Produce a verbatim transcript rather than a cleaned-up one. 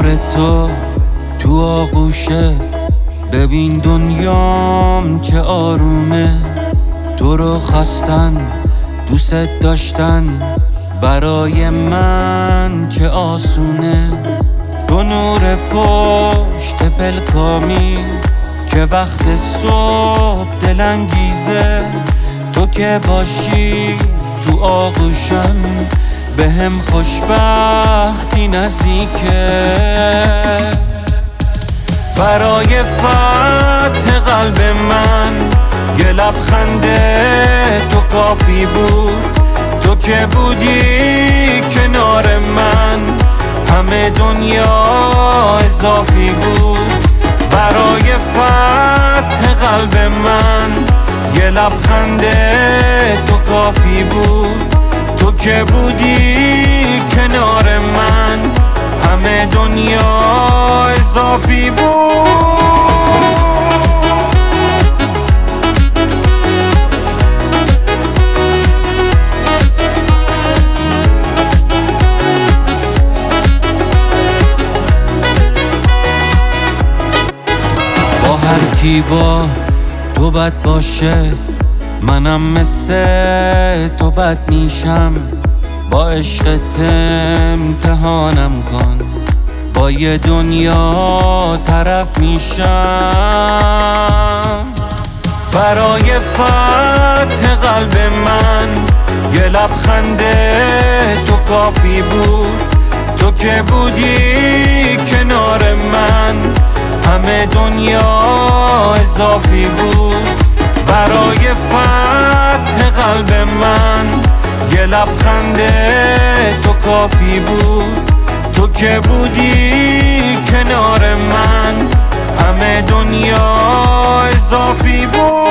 نور تو تو آغوشت، ببین دنیام چه آرومه. تو رو خواستن دوست داشتن برای من چه آسونه. تو نور پشت پلکامی که وقت صبح دلانگیزه. تو که باشی تو آغوشم به هم خوشبختی نزدیکه. برای فتح قلب من یه لبخند تو کافی بود. تو که بودی کنار من همه دنیا اضافی بود. برای فتح قلب من یه لبخند تو کافی بود. تو که بودی کنار من همه دنیا اضافی بود. با هر کی با تو بد باشه منم مثل تو بد میشم. با عشقت امتحانم کن، با یه دنیا طرف میشم. برای فتح قلب من یه لبخند تو کافی بود. تو که بودی کنار من همه دنیا اضافی بود. برای فتح قلب من یه لبخند تو کافی بود. تو که بودی کنار من همه دنیا اضافی بود.